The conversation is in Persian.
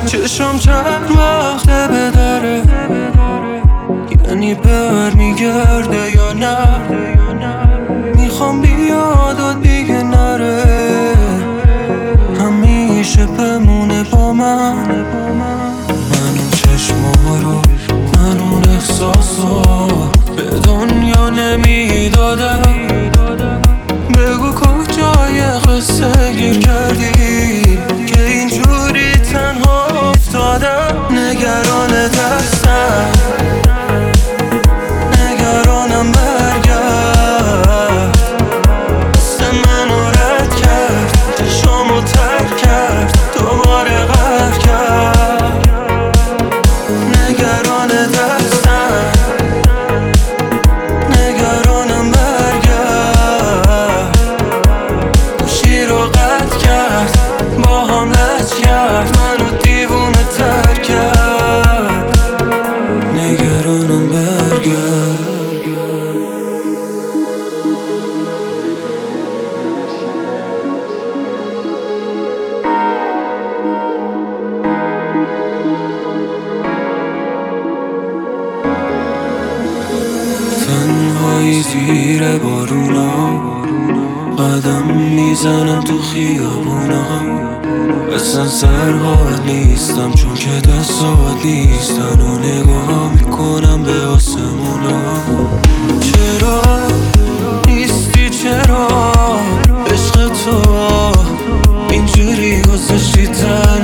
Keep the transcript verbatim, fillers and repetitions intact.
چشم چند وقته بداره، یعنی بر میگرده یا نه. میخوام بیاد و دیگه نره، همیشه بمونه با من. من اون چشما رو، من اون احساسو به دنیا نمیدادم. بگو کجای قصه گیر کردی که اینجوری تنها افتادم. نگران دستم، نگرانم برگرد. دست منو رد کرد، چشامو ترک کرد، دوباره قهر کرد. نگران دستم، نگرانم برگرد. گوشی رو قطع کرد، با هم لج کرد، منو دیوونه تر کرد. نگرانم برگرد. تنهایی زیر بارونا، قدم میزنم تو خیابونا. اصلا سرحال نیستم چون که دستات نیستن و نگاه میکنم به آسمونا. چرا نیستی، چرا عشق تو اینجوری گذاشتی؟